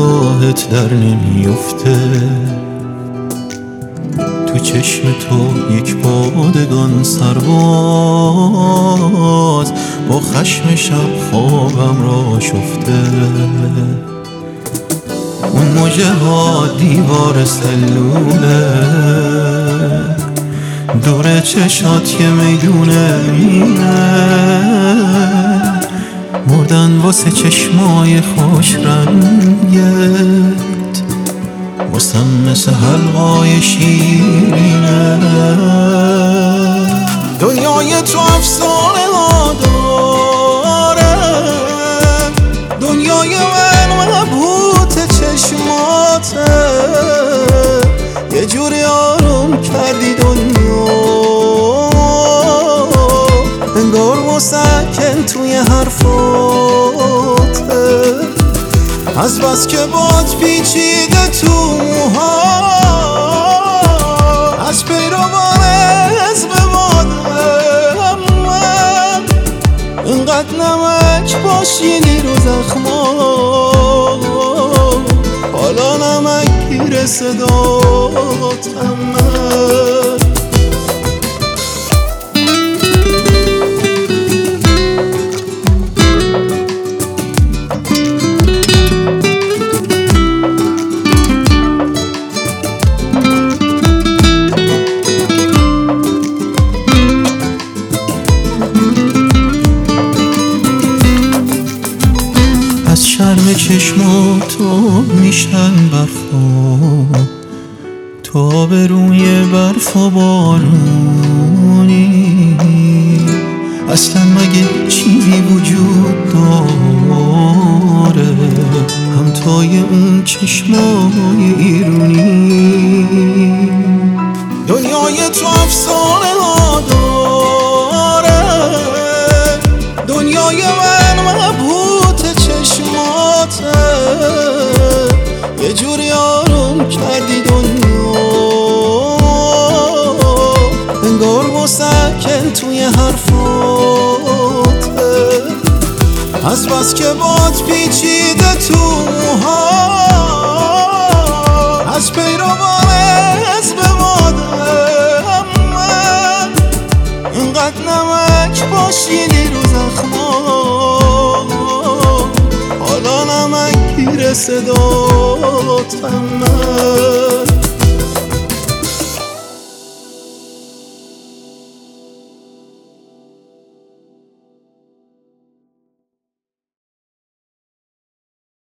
نگاهت در نمیفته، تو چشم تو یک پادگان سرباز با خشم شب خوابم را شفته. اون موجه ها دیوار سلوله، دور چشات یه میدونه مینه، مردن واسه چشمای خوش رنگت، واسم مثل حلقای شیرینه. دنیای تو افسانه ها داره، دنیای من مبهوت چشماته، یه جوری آروم کردی دنیا، انگار مسکن توی حرفاته، از بس که باد پیچیده تو موها، از پیروان حزب بادم من، اینقدر نمک باشینی رو زخما، حالا نمک گیر صداتم من. از شرم چشمات میشن برفا، تا به روی برف و بارونی، اصلا مگه چیزی وجود داره همتای اون چشمای ایرونی؟ دنیای تو افسانه ها داره، دنیای من مبهوت چشماته، یه جوری آروم کردی دنیا، انگار مسکن توی حرفاته، از بس که باد پیچیده تو موها، از پیروان حزب بادم من، اینقدر نمک باشینی رو زخما، حالا نمک گیر صداتم من.